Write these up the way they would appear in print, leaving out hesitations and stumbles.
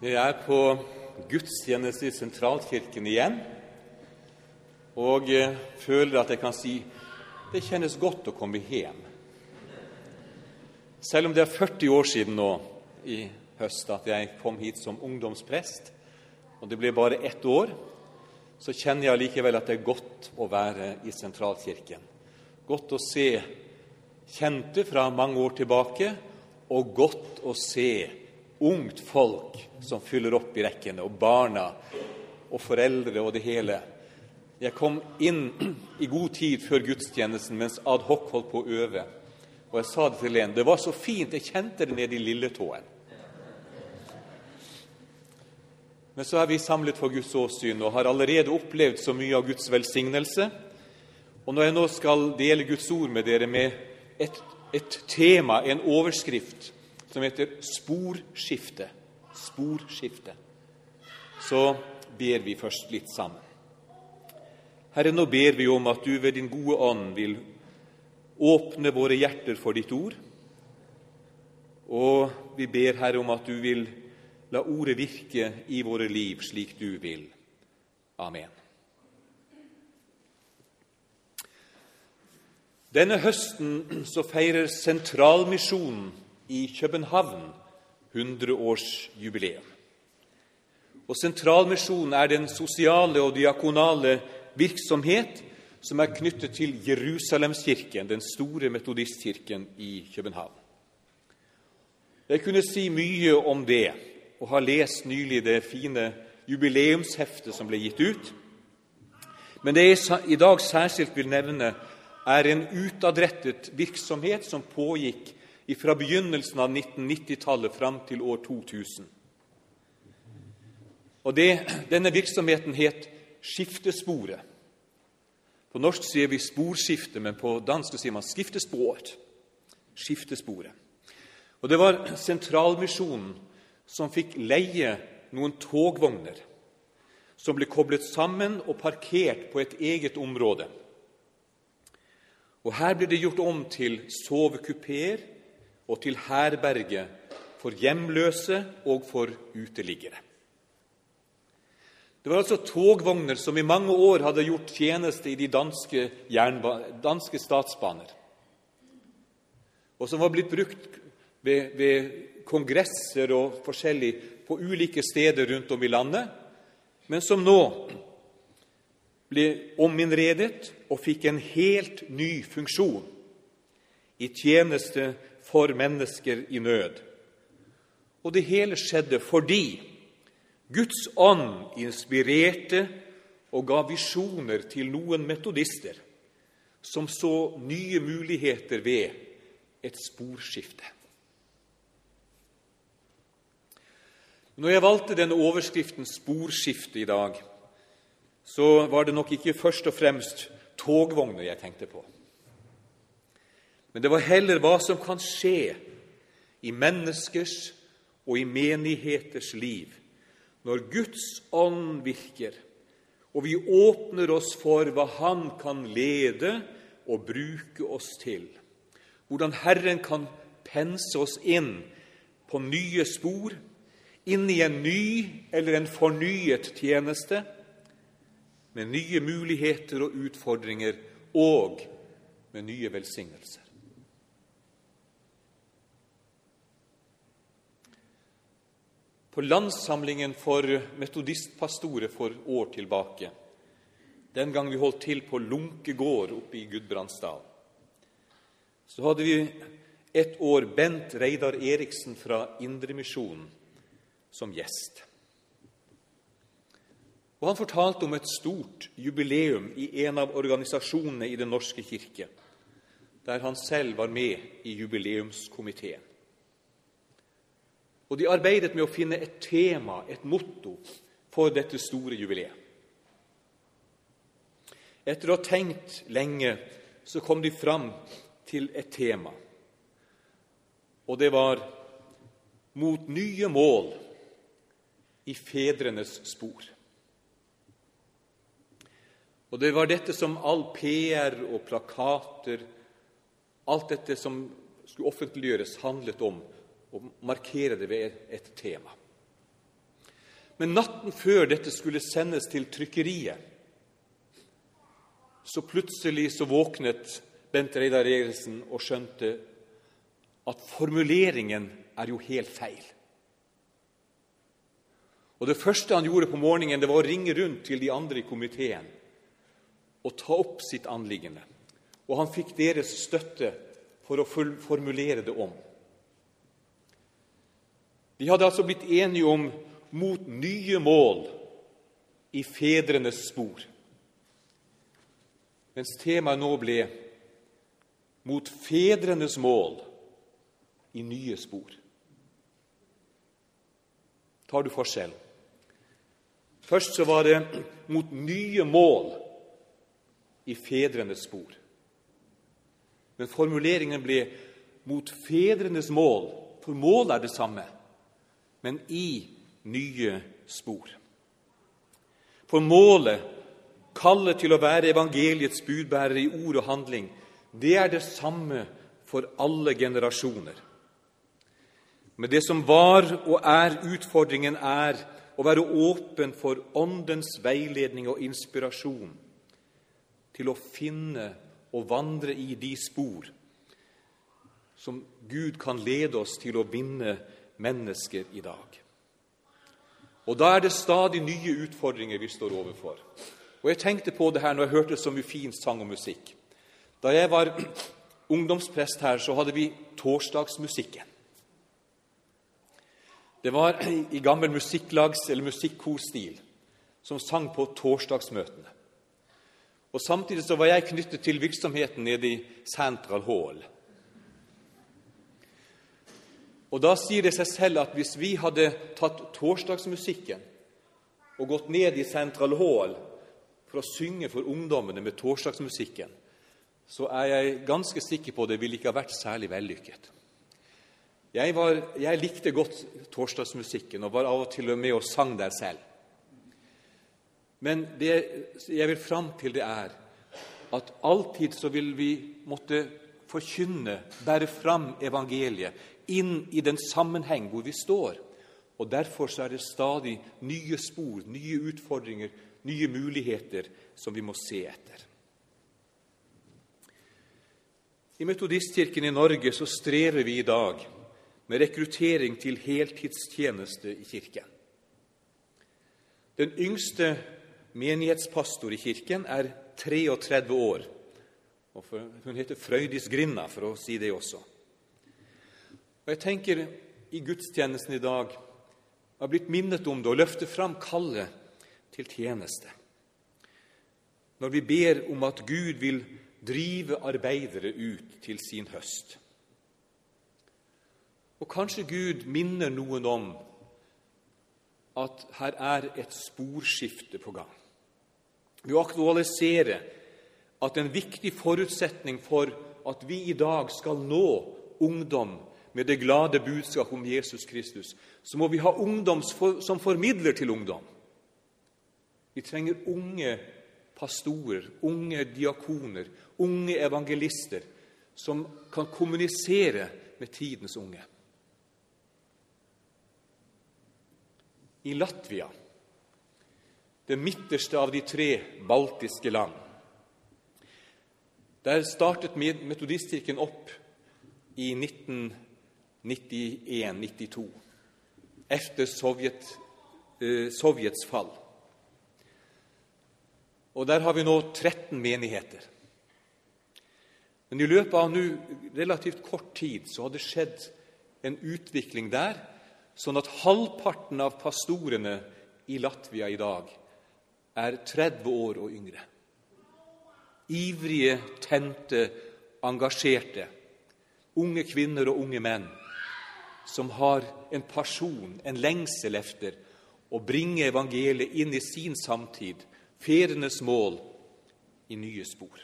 Jeg er på gudstjeneste i Sentralkirken igjen, og føler at jeg kan si det kjennes godt å komme hjem. Selv om det er 40 år siden nå i høst at jeg kom hit som ungdomsprest, og det ble bare 1 år, så kjenner jeg likevel at det er godt å være i Sentralkirken. Godt å se kjente fra mange år tilbake, og godt å se ungt folk som fyller opp i rekkene, og barna og foreldre og det hele. Jeg kom inn i god tid før gudstjenesten mens ad hoc holdt på å øve, og jeg sa det til en, det var så fint, jeg kjente det nede i lilletåen. Men så er vi samlet for Guds åsyn og har allerede opplevd så mye av Guds velsignelse, og når jeg nå skal dele Guds ord med dere med et tema, en overskrift, som heter sporskifte, så ber vi først litt sammen. Herre, nå ber vi om at du ved din gode ånd vil åpne våre hjerter for ditt ord, og vi ber, Herre, om at du vil la ordet virke i våre liv slik du vil. Amen. Denne høsten så feirer Sentralmisjonen i København 100-årsjubileum. Og Sentralmisjonen er den sosiale og diakonale virksomhet som er knyttet til Jerusalemskirken, den store metodistkirken i København. Jeg kunne si mye om det, og har lest nylig det fine jubileumsheftet som ble gitt ut. Men det jeg i dag særskilt vil nevne, er en utadrettet virksomhet som pågikk fra begynnelsen av 1990-tallet fram til år 2000. Og denne virksomheten het Skiftesporet. På norsk sier vi sporskifte, men på dansk sier man skiftespåret. Skiftesporet. Og det var Sentralmisjonen som fikk leie noen togvogner som ble koblet sammen og parkert på et eget område. Og her ble det gjort om til sovekupeer og til herberge for hjemløse og for uteliggere. Det var altså togvogner som i mange år hadde gjort tjeneste i de danske statsbaner, og som var blitt brukt ved kongresser og forskjellig på ulike steder rundt om i landet, men som nå ble ominnredet og fikk en helt ny funksjon i tjeneste for mennesker i nød. Og det hele skjedde fordi Guds ånd inspirerte og ga visjoner til noen metodister som så nye muligheter ved et sporskifte. Når jeg valgte denne overskriften sporskifte i dag, så var det nok ikke først og fremst togvogner jeg tenkte på. Men det var heller hva som kan skje i menneskers og i menigheters liv når Guds ånd virker, og vi åpner oss for hva Han kan lede og bruke oss til. Hvordan Herren kan pense oss inn på nye spor, inn i en ny eller en fornyet tjeneste, med nye muligheter og utfordringer og med nye velsignelser. På landssamlingen for metodistpastorer for år tilbake, den gang vi holdt til på Lunkegård oppe i Gudbrandsdal, så hadde vi 1 år Bent Reidar Eriksen fra Indremisjonen som gjest. Og han fortalte om et stort jubileum i en av organisasjonene i Den norske kirke, der han selv var med i jubileumskomiteen. Og de arbeidet med å finne et tema, et motto, for dette store jubileet. Etter å ha tenkt lenge, så kom de fram til et tema. Og det var mot nye mål i fedrenes spor. Og det var dette som all PR og plakater, alt dette som skulle offentliggjøres, handlet om, og markere det ved et tema. Men natten før dette skulle sendes til trykkeriet, så plutselig så våknet Bent Reidar Egersen og skjønte at formuleringen jo helt feil. Og det første han gjorde på morgenen, det var å ringe rundt til de andre i komiteen og ta opp sitt anliggende. Og han fikk deres støtte for å formulere det om. De hadde altså blitt enige om mot nye mål i fedrenes spor, mens temaet nå ble mot fedrenes mål i nye spor. Tar du forskjell? Først så var det mot nye mål i fedrenes spor. Men formuleringen ble mot fedrenes mål, for målet det samme, men i nye spor. For målet, kallet til å være evangeliets budbærer i ord og handling, det det samme for alle generasjoner. Men det som var og utfordringen å være åpen for åndens veiledning og inspirasjon til å finne og vandre i de spor som Gud kan lede oss til å vinne mennesker i dag. Og da det stadig nye utfordringer vi står overfor. Og jeg tenkte på det her når jeg hørte så mye fin sang og musikk. Da jeg var ungdomsprest her, så hadde vi torsdagsmusikken. Det var i gammel musikklags- eller musikkorstil som sang på torsdagsmøtene. Og samtidig så var jeg knyttet til virksomheten nede i Central Hall. Og da sier det seg selv at hvis vi hadde tatt torsdagsmusikken og gått ned i Central Hall for å synge for ungdommene med torsdagsmusikken, så jeg ganske sikker på det ville ikke ha vært særlig vellykket. Jeg likte godt torsdagsmusikken og var av og til med og sang der selv. Men det jeg vil fram til det at alltid så vil vi måtte forkynne, bære fram evangeliet inn i den sammenheng hvor vi står. Og derfor så det stadig nye spor, nye utfordringer, nye muligheter som vi må se etter. I Metodistkirken i Norge så strever vi i dag med rekruttering til heltidstjeneste i kirken. Den yngste menighetspastor i kirken 33 år, og hun heter Frøydis Grinna, for å si det også. Og jeg tenker i gudstjenesten i dag har blitt minnet om det og løfte fram kallet til tjeneste. Når vi ber om at Gud vil drive arbeidere ut til sin høst. Og kanskje Gud minner noen om at her et sporskifte på gang. Vi aktualiserer at en viktig forutsetning for at vi i dag skal nå ungdom med det glade budskap om Jesus Kristus, så må vi ha ungdom som formidler til ungdom. Vi trenger unge pastorer, unge diakoner, unge evangelister som kan kommunisere med tidens unge. I Latvia, det midterste av de 3 baltiske land, der startet Metodistkirken opp i 1991-92, efter Sovjets fall. Og der har vi nå 13 menigheter. Men i løpet av nå relativt kort tid så har det skjedd en utvikling der, sånn at halvparten av pastorene i Latvia i dag 30 år og yngre. Ivrige, tente, engasjerte, unge kvinner og unge menn, som har en pasjon, en lengsel efter å bringe evangeliet inn i sin samtid, fedrenes mål i nye spor.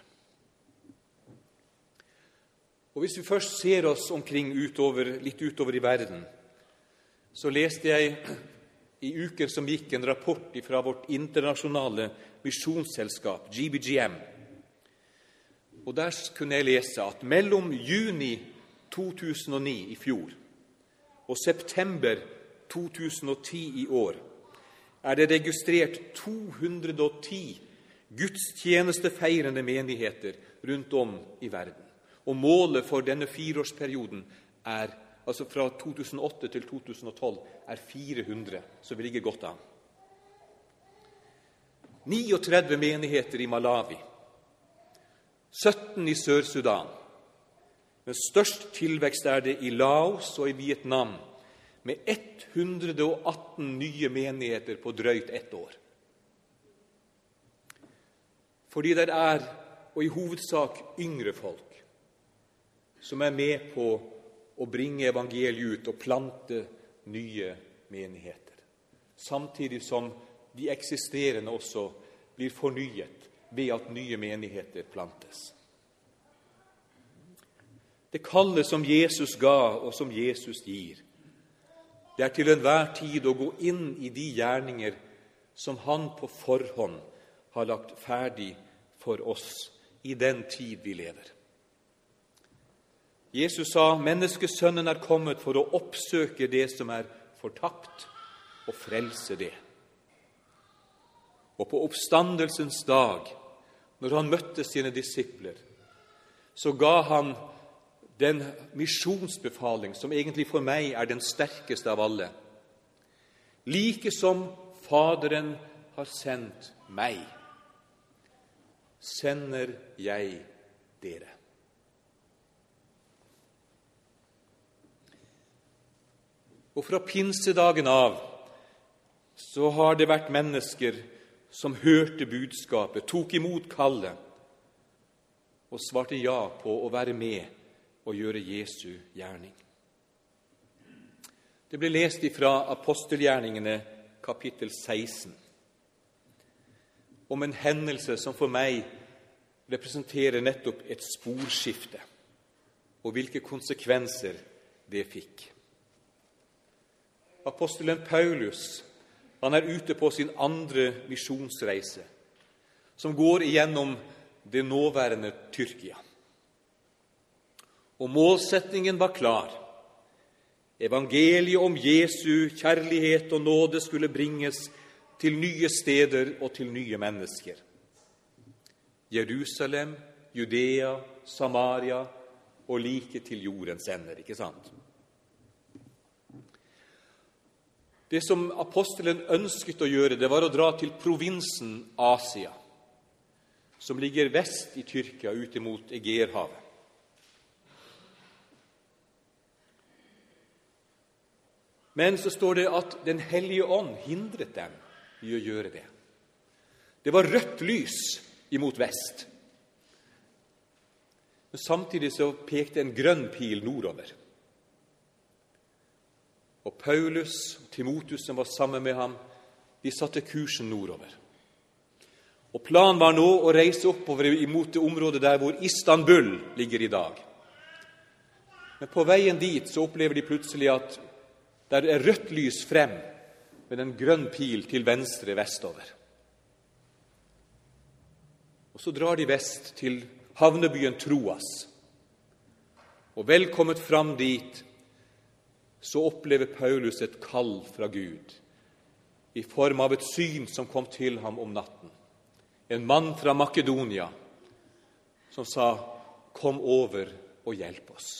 Og hvis vi først ser oss omkring litt utover i verden, så leste jeg i uken som gikk en rapport fra vårt internasjonale misjonsselskap, GBGM. Og der kunne jeg lese at mellom juni 2009 i fjor og september 2010 i år er det registrert 210 gudstjenestefeirende menigheter rundt om i verden. Og målet for denne 4-årsperioden er, altså fra 2008 til 2012, er 400, så vi ligger godt an. 39 menigheter i Malawi, 17 i Sør-Sudan, men størst tilvekst er det i Laos og i Vietnam, med 118 nye menigheter på drøyt 1 år. Fordi det er, og i hovedsak, yngre folk som er med på å bringe evangeliet ut og plante nye menigheter, samtidig som de eksisterende også blir fornyet ved at nye menigheter plantes. Det kallet som Jesus ga, og som Jesus gir, det er til enhver tid å gå inn i de gjerninger som han på forhånd har lagt ferdig for oss i den tid vi lever. Jesus sa, menneskesønnen er kommet for å oppsøke det som er fortapt, og frelse det. Og på oppstandelsens dag, når han møtte sine disipler, så ga han den misjonsbefaling som egentlig for meg er den sterkeste av alle. Like som Faderen har sendt meg, sender jeg dere. Og fra pinsedagen av så har det vært mennesker som hørte budskapet, tok imot kallet og svarte ja på å være med og gjøre Jesu gjerning. Det ble lest ifra apostelgjerningene kapittel 16 om en hendelse som for meg representerer nettopp et sporskifte, og hvilke konsekvenser det fikk. Apostelen Paulus, han er ute på sin andre misjonsreise, som går igjennom det nåværende Tyrkia. Og målsetningen var klar. Evangeliet om Jesu kjærlighet og nåde skulle bringes til nye steder og til nye mennesker. Jerusalem, Judea, Samaria og like til jordens ender, ikke sant? Det som apostelen ønsket å gjøre, det var å dra til provinsen Asia, som ligger vest i Tyrkia, ut mot Egeerhavet. Men så står det at Den hellige ånd hindret dem i å gjøre det. Det var rødt lys imot vest. Men samtidig så pekte en grønn pil nordover. Og Paulus og Timotheus som var sammen med ham, de satte kursen nordover. Og planen var nå å reise oppover imot det området der hvor Istanbul ligger i dag. Men på veien dit så opplever de plutselig at der er rødt lys frem, med en grønn pil til venstre vestover. Og så drar de vest til havnebyen Troas. Og velkommet fram dit, så opplever Paulus et kall fra Gud, i form av et syn som kom til ham om natten. En mann fra Makedonia, som sa, kom over og hjelp oss.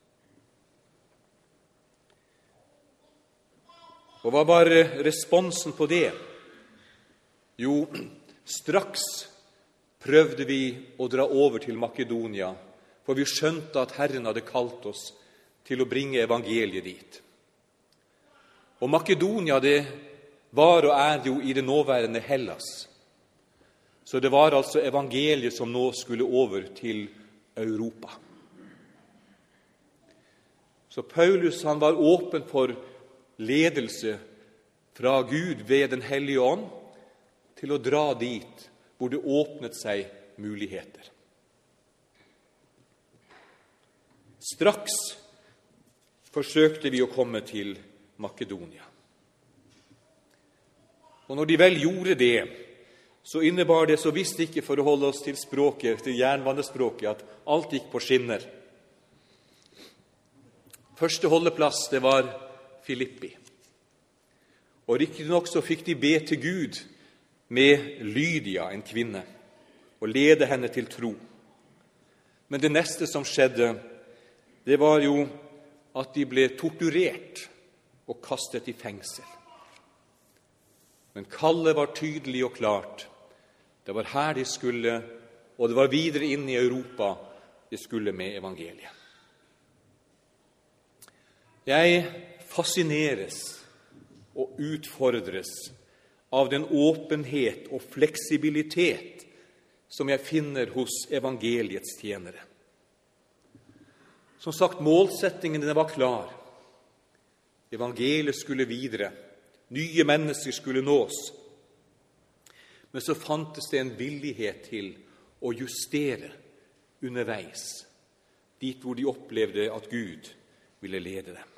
Og hva var responsen på det? Jo, straks prøvde vi å dra over til Makedonia, for vi skjønte at Herren hadde kalt oss til å bringe evangeliet dit. Og Makedonia, det var og er jo i det nåværende Hellas. Så det var altså evangeliet som nå skulle over til Europa. Så Paulus, han var åpen for ledelse fra Gud ved Den hellige ånd til å dra dit hvor det åpnet seg muligheter. Straks forsøkte vi å komme til Makedonia. Og når de vel gjorde det, så innebar det, så visst ikke for å holde oss til språket, til jernbanespråket, at alt gikk på skinner. Første holdeplass, det var Filippi. Og riktignok så fikk de be til Gud med Lydia, en kvinne, og lede henne til tro. Men det neste som skjedde, det var jo at de ble torturert og kastet i fengsel. Men kallet var tydelig og klart. Det var her de skulle, og det var videre inn i Europa de skulle med evangeliet. Jeg fascineres og utfordres av den åpenhet og fleksibilitet som jeg finner hos evangeliets tjenere. Som sagt, målsettingen var klar. Evangeliet skulle videre. Nye mennesker skulle nås. Men så fantes det en villighet til å justere underveis, dit hvor de opplevde at Gud ville lede dem.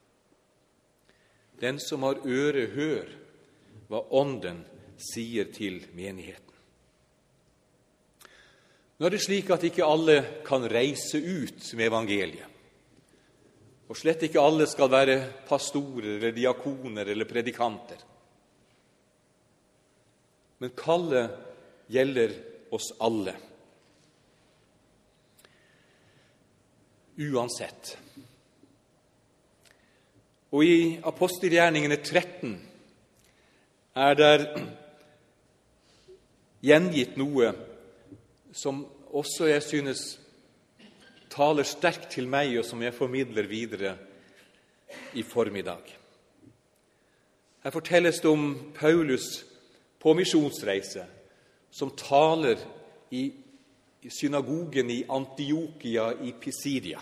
Den som har øre, hør hva Ånden sier til menigheten. Nå er det slik at ikke alle kan reise ut med evangeliet. Og slett ikke alle skal være pastorer eller diakoner eller predikanter. Men kallet gjelder oss alle. Uansett. Og i Apostelgjerningene 13 er der gjengitt noe som også jeg synes taler sterkt til meg, og som jeg formidler videre i formiddag. Her fortelles det om Paulus på misjonsreise, som taler i synagogen i Antiokia i Pisidia.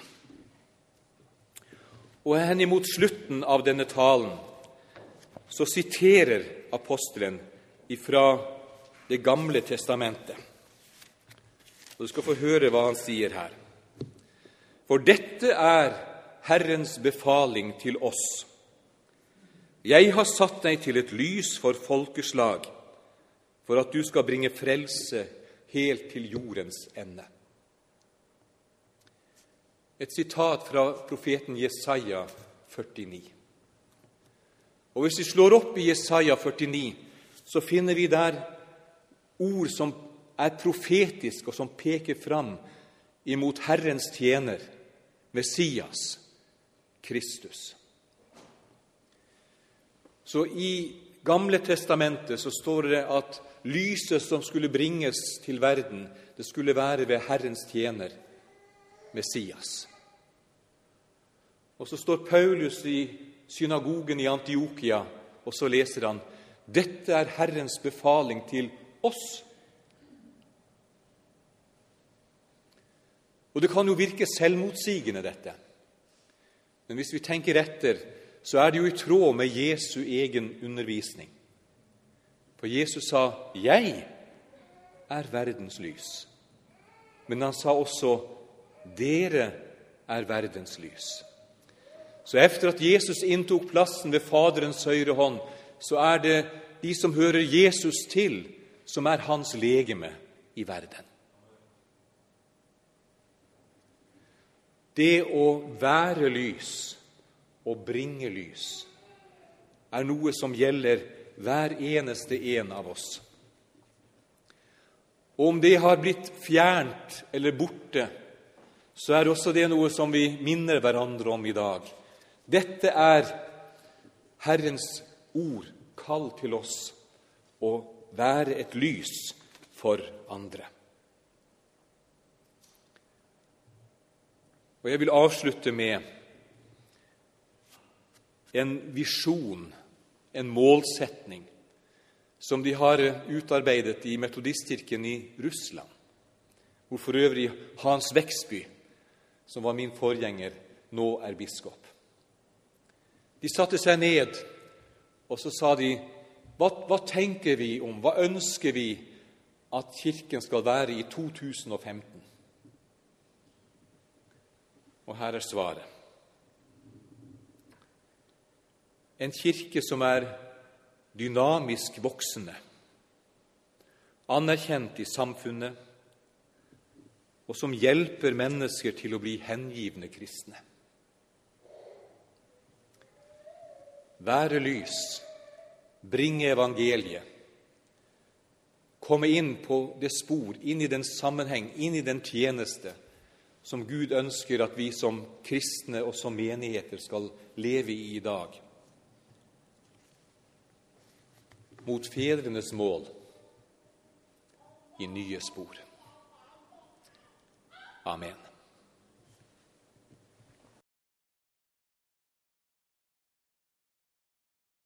Og henimot slutten av denne talen så siterer apostelen ifra Det gamle testamentet. Og du skal få høre hva han sier her. For dette er Herrens befaling til oss. Jeg har satt deg til et lys for folkeslag, for at du skal bringe frelse helt til jordens ende. Et sitat fra profeten Jesaja 49. Og hvis vi slår opp i Jesaja 49, så finner vi der ord som er profetisk og som peker fram imot Herrens tjener, Messias, Kristus. Så i Gamle testamentet så står det at lyset som skulle bringes til verden, det skulle være ved Herrens tjener, Messias. Og så står Paulus i synagogen i Antiokia, og så leser han: dette er Herrens befaling til oss. Og det kan jo virke selvmotsigende, dette. Men hvis vi tenker etter, så er det jo i tråd med Jesu egen undervisning. For Jesus sa, jeg er verdens lys. Men han sa også, dere er verdens lys. Så efter at Jesus inntok plassen ved Faderens høyre hånd, så er det de som hører Jesus til, som er hans legeme i verden. Det å være lys og bringe lys er noe som gjelder hver eneste en av oss. Og om det har blitt fjernt eller borte, så er også det noe som vi minner hverandre om i dag. Dette er Herrens ord, kall til oss å være et lys for andre. Og jeg vil avslutte med en visjon, en målsetning, som de har utarbeidet i Metodistkirken i Russland, hvor for øvrig Hans Veksby, som var min forgjenger, nå er biskop. De satte seg ned, og så sa de, hva tenker vi om, hva ønsker vi at kirken skal være i 2015? Og her er svaret. En kirke som er dynamisk voksende, anerkjent i samfunnet, og som hjelper mennesker til å bli hengivne kristne. Være lys bringe evangeliet, komme inn på det spor, inn i den sammenheng, inn i den tjeneste som Gud ønsker at vi som kristne og som menigheter skal leve i dag, mot fedrenes mål i nye spor. Amen.